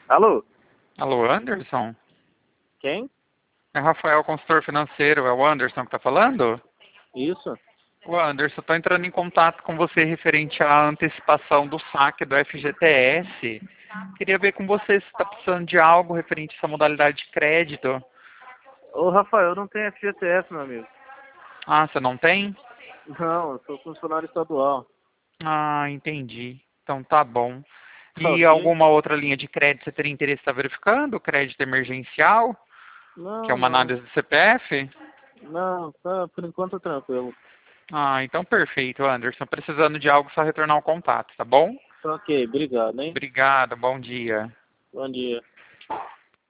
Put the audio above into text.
Alô? Alô, Anderson? Quem? É Rafael, consultor financeiro. É o Anderson que está falando? Isso? O Anderson, estou entrando em contato com você referente à antecipação do saque do FGTS. Queria ver com você se está precisando de algo referente a essa modalidade de crédito. Ô, Rafael, eu não tenho FGTS, meu amigo. Ah, você não tem? Não, eu sou funcionário estadual. Ah, entendi. Então tá bom. Tá E ok? alguma outra linha de crédito você teria interesse em estar verificando? Crédito emergencial, que é Não, uma não. análise do CPF? Não, tá, por enquanto tranquilo. Ah, então perfeito, Anderson. Precisando de algo, só retornar o contato, tá bom? Tá ok, obrigado, hein? Obrigado, bom dia. Bom dia.